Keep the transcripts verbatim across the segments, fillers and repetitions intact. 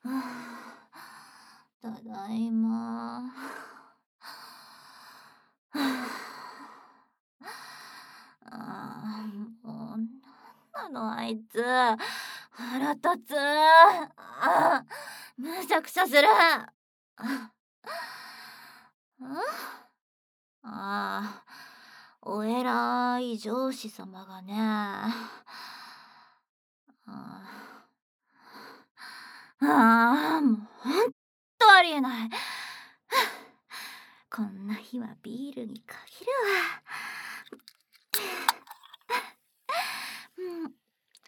はあ、ただいま。はあ、ああ、もう、なんなのあいつ。腹立つ。ああ、むしゃくしゃする。ああ。ああ、お偉い上司様がね。ああ。ああ、もうほんとありえない。こんな日はビールに限るわ。うん。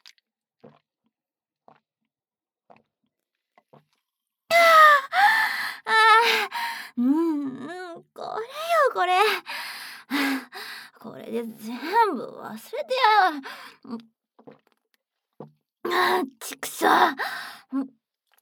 ああ、うんうん、これよこれ。これで全部忘れてやる。ああ、ちくしょう。ん。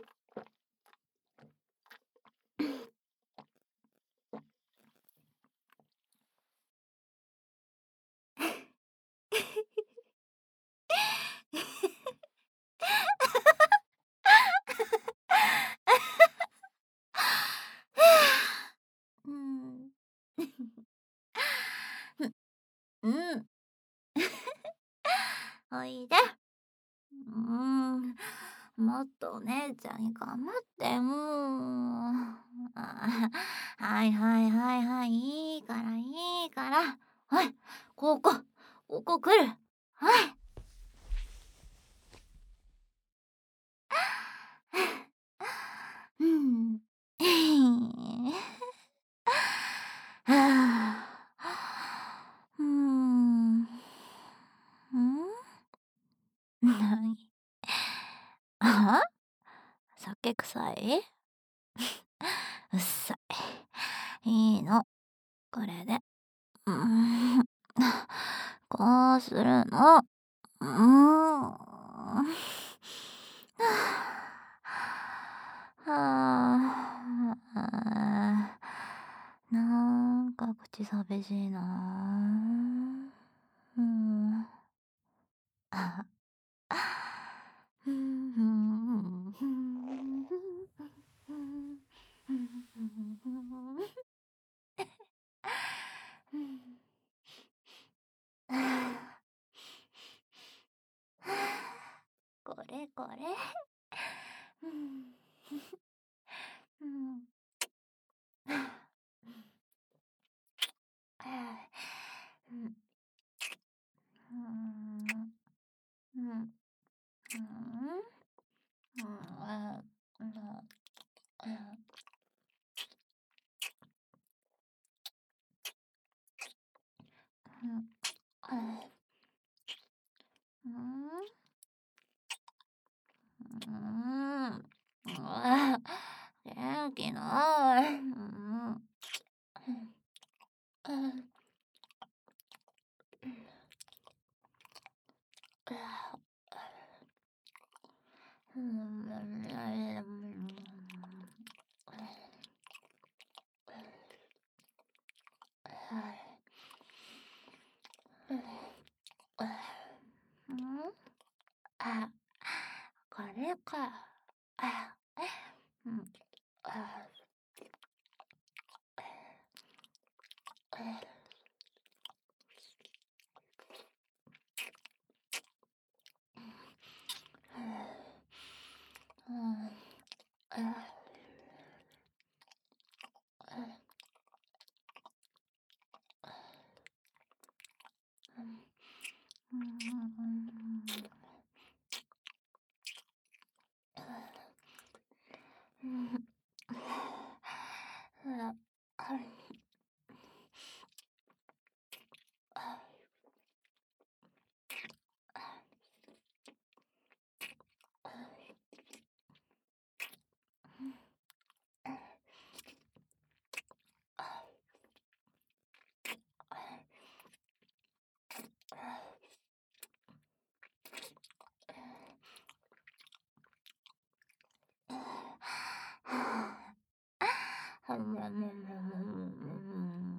うん。ふうん。おいで。うーん、もっとお姉ちゃんに構ってもう。ああ、はいはいはいはい、いいからいいから。はい、ここ、ここ来る。はい。うん。はあ。うーん。うん？なに？ああ？酒臭い？うっさい。いいの。これで。うーん。こうするの。うーん。はあ。ああ。なんか口寂しいな。うん。ああ。ふんふんふんふんふんふんふんふんふんふんふん。ふん。ああ。はあ、これこれ。うん。うん。はあ。ああ。うん。うーん。うん。ふーん。うん、ああ、もう、うん。うん。ああ。ふーん。うーん。ああ、元気ない。うん。ふん。ああ。うん。ああ。うん、はい。うん。ああ。ふん？あ、これか。あ、うん。ああ。ああ。はあ。うん。ああ。ああ。うん。うんうんうん。ああ。うん。ああ。はい。ああ。あ。ああ。うん。ああ。ああ。ああ。ああ。ああ。ああ。はあ。はむむむむむむむ。